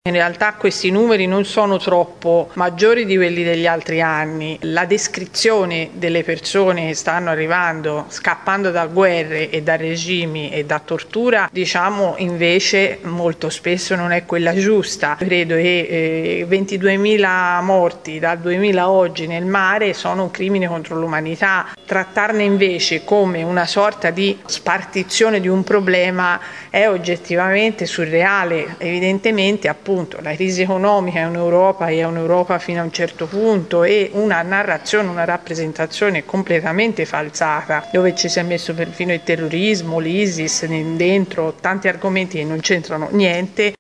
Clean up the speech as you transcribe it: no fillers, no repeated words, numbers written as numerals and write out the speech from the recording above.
In realtà questi numeri non sono troppo maggiori di quelli degli altri anni. La descrizione delle persone che stanno arrivando scappando da guerre e da regimi e da tortura, invece molto spesso non è quella giusta. Credo che 22.000 morti dal 2000 a oggi nel mare sono un crimine contro l'umanità. Trattarne invece come una sorta di spartizione di un problema è oggettivamente surreale. Evidentemente, appunto, la crisi economica in Europa è un'Europa fino a un certo punto e una narrazione, una rappresentazione completamente falsata, dove ci si è messo perfino il terrorismo, l'ISIS dentro, tanti argomenti che non c'entrano niente.